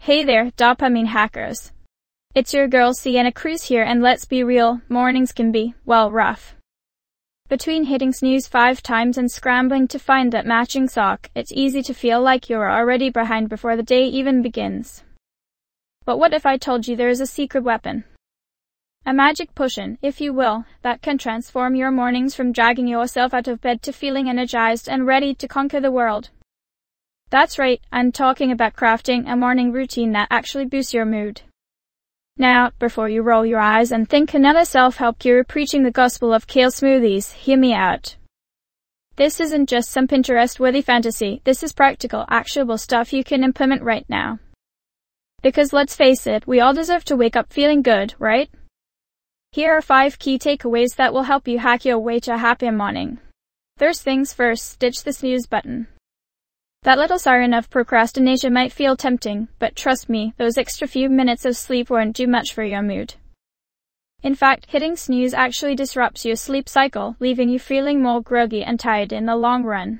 Hey there, dopamine hackers. It's your girl Sienna Cruz here, and let's be real, mornings can be, well, rough. Between hitting snooze 5 times and scrambling to find that matching sock, it's easy to feel like you're already behind before the day even begins. But what if I told you there is a secret weapon? A magic potion, if you will, that can transform your mornings from dragging yourself out of bed to feeling energized and ready to conquer the world. That's right, I'm talking about crafting a morning routine that actually boosts your mood. Now, before you roll your eyes and think another self-help guru preaching the gospel of kale smoothies, hear me out. This isn't just some Pinterest-worthy fantasy, this is practical, actionable stuff you can implement right now. Because let's face it, we all deserve to wake up feeling good, right? Here are 5 key takeaways that will help you hack your way to a happier morning. First things first, ditch the snooze button. That little siren of procrastination might feel tempting, but trust me, those extra few minutes of sleep won't do much for your mood. In fact, hitting snooze actually disrupts your sleep cycle, leaving you feeling more groggy and tired in the long run.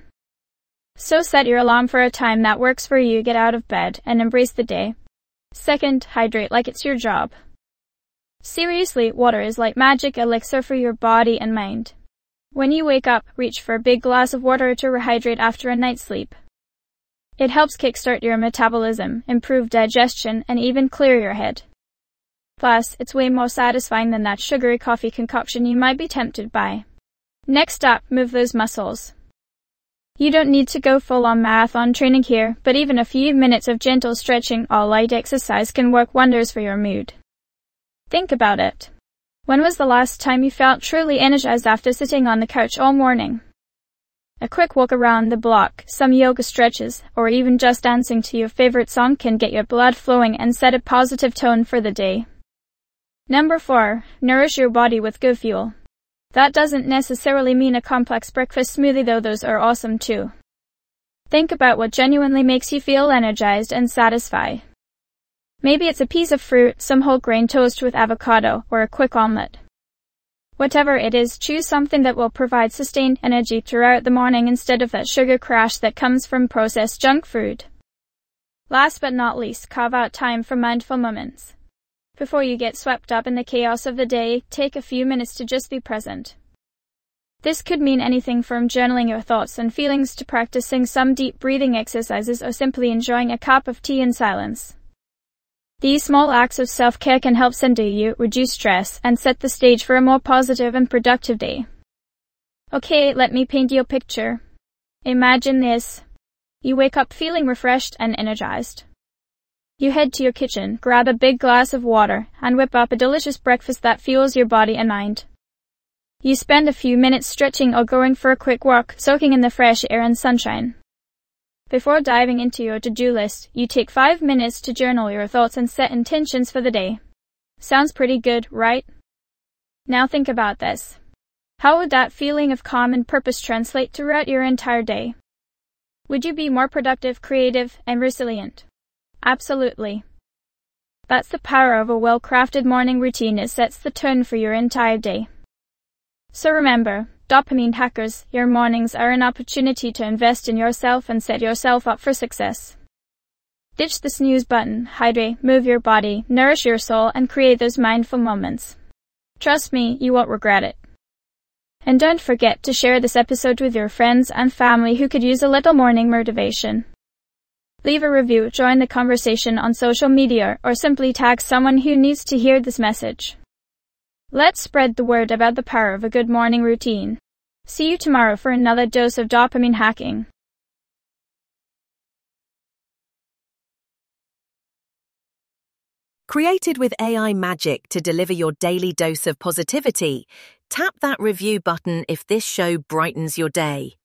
So set your alarm for a time that works for you, get out of bed, and embrace the day. Second, hydrate like it's your job. Seriously, water is like magic elixir for your body and mind. When you wake up, reach for a big glass of water to rehydrate after a night's sleep. It helps kickstart your metabolism, improve digestion, and even clear your head. Plus, it's way more satisfying than that sugary coffee concoction you might be tempted by. Next up, move those muscles. You don't need to go full-on marathon training here, but even a few minutes of gentle stretching or light exercise can work wonders for your mood. Think about it. When was the last time you felt truly energized after sitting on the couch all morning? A quick walk around the block, some yoga stretches, or even just dancing to your favorite song can get your blood flowing and set a positive tone for the day. Number 4, nourish your body with good fuel. That doesn't necessarily mean a complex breakfast smoothie, though those are awesome too. Think about what genuinely makes you feel energized and satisfied. Maybe it's a piece of fruit, some whole grain toast with avocado, or a quick omelette. Whatever it is, choose something that will provide sustained energy throughout the morning instead of that sugar crash that comes from processed junk food. Last but not least, carve out time for mindful moments. Before you get swept up in the chaos of the day, take a few minutes to just be present. This could mean anything from journaling your thoughts and feelings to practicing some deep breathing exercises or simply enjoying a cup of tea in silence. These small acts of self-care can help center you, reduce stress, and set the stage for a more positive and productive day. Okay, let me paint you a picture. Imagine this. You wake up feeling refreshed and energized. You head to your kitchen, grab a big glass of water, and whip up a delicious breakfast that fuels your body and mind. You spend a few minutes stretching or going for a quick walk, soaking in the fresh air and sunshine. Before diving into your to-do list, you take 5 minutes to journal your thoughts and set intentions for the day. Sounds pretty good, right? Now think about this. How would that feeling of calm and purpose translate throughout your entire day? Would you be more productive, creative, and resilient? Absolutely. That's the power of a well-crafted morning routine. It sets the tone for your entire day. So remember, dopamine hackers, your mornings are an opportunity to invest in yourself and set yourself up for success. Ditch the snooze button, hydrate, move your body, nourish your soul, and create those mindful moments. Trust me, you won't regret it. And don't forget to share this episode with your friends and family who could use a little morning motivation. Leave a review, join the conversation on social media, or simply tag someone who needs to hear this message. Let's spread the word about the power of a good morning routine. See you tomorrow for another dose of dopamine hacking. Created with AI magic to deliver your daily dose of positivity, tap that review button if this show brightens your day.